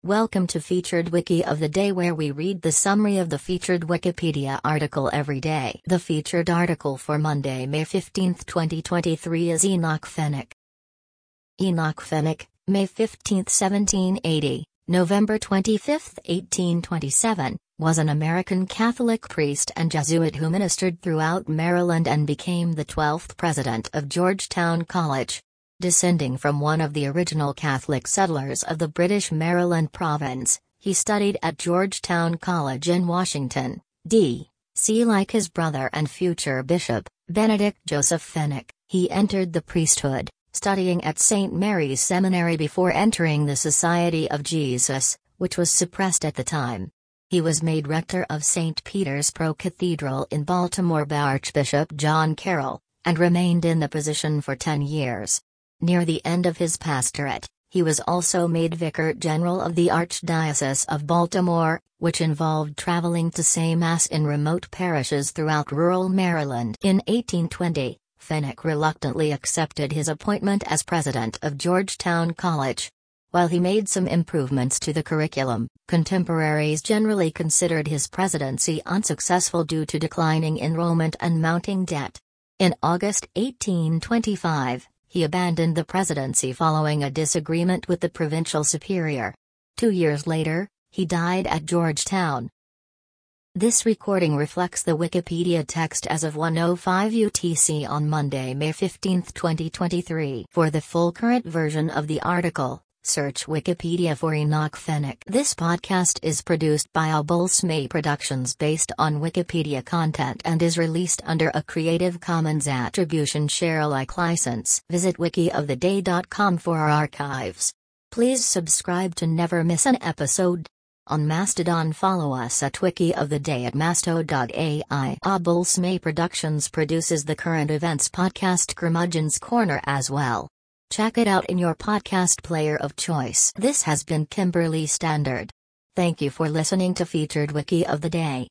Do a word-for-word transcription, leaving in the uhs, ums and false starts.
Welcome to Featured Wiki of the Day, where we read the summary of the featured Wikipedia article every day. The featured article for Monday, May fifteenth, twenty twenty-three is Enoch Fenwick. Enoch Fenwick, May fifteenth, seventeen eighty, November twenty-fifth, eighteen twenty-seven, was an American Catholic priest and Jesuit who ministered throughout Maryland and became the twelfth president of Georgetown College. Descending from one of the original Catholic settlers of the British Maryland province, he studied at Georgetown College in Washington, D C Like his brother and future bishop, Benedict Joseph Fenwick, he entered the priesthood, studying at Saint Mary's Seminary before entering the Society of Jesus, which was suppressed at the time. He was made rector of Saint Peter's Pro Cathedral in Baltimore by Archbishop John Carroll, and remained in the position for ten years. Near the end of his pastorate, he was also made Vicar General of the Archdiocese of Baltimore, which involved traveling to say Mass in remote parishes throughout rural Maryland. In eighteen twenty, Fenwick reluctantly accepted his appointment as president of Georgetown College. While he made some improvements to the curriculum, contemporaries generally considered his presidency unsuccessful due to declining enrollment and mounting debt. In August eighteen twenty-five, he abandoned the presidency following a disagreement with the provincial superior. Two years later, he died at Georgetown. This recording reflects the Wikipedia text as of one oh five U T C on Monday, May fifteenth, twenty twenty-three. For the full current version of the article, search Wikipedia for Enoch Fenwick. This podcast is produced by Abulsme Productions based on Wikipedia content and is released under a Creative Commons Attribution Share Alike license. Visit wiki of the day dot com for our archives. Please subscribe to never miss an episode. On Mastodon, follow us at Wiki of the Day at masto dot A I. Abulsme Productions produces the current events podcast Curmudgeon's Corner as well. Check it out in your podcast player of choice. This has been Kimberly Standard. Thank you for listening to Featured Wiki of the Day.